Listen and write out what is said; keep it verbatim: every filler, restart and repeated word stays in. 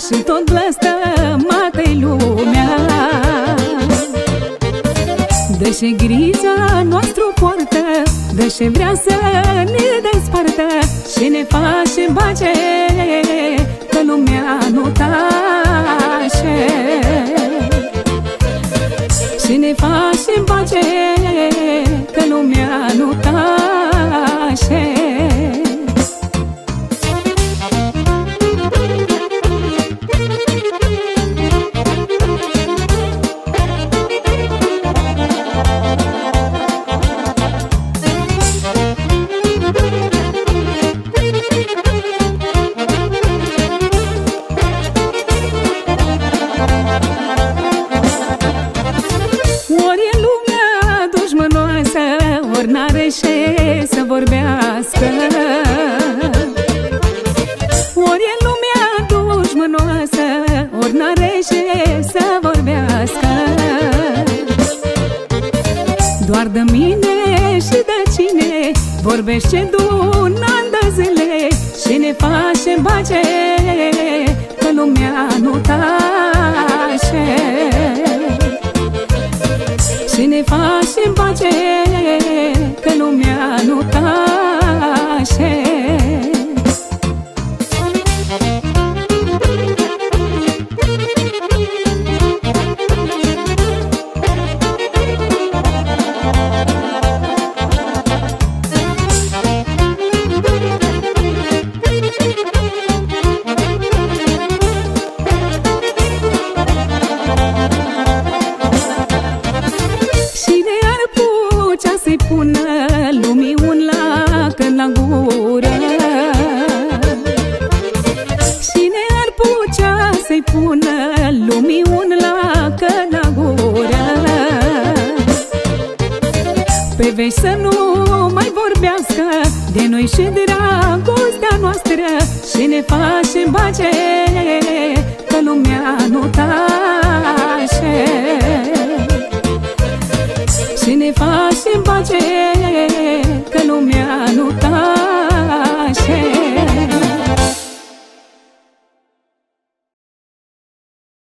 și tot blăstămată-i lumea. Dă-și grija noastră poartă, dă-și vrea să ne despartă și ne face bace, că lumea nu tace. Și ne face bace, că lumea nu tace. Ori n-are ce să vorbească, ori e lumea dușmănoasă, ori n-are ce să vorbească. Doar de mine și de cine vorbește d'un an de zile și ne face bace, că lumea nu tace. Și ne face bace, că lumea nu tace. Să-i pună lumii un lac la gură, cine ar putea să-i pună lumii un lac la gură? Pe veci să nu mai vorbească de noi și de dragostea noastră și ne face bace, că lumea nu tace. Și ne face bace, că lumea nu tace.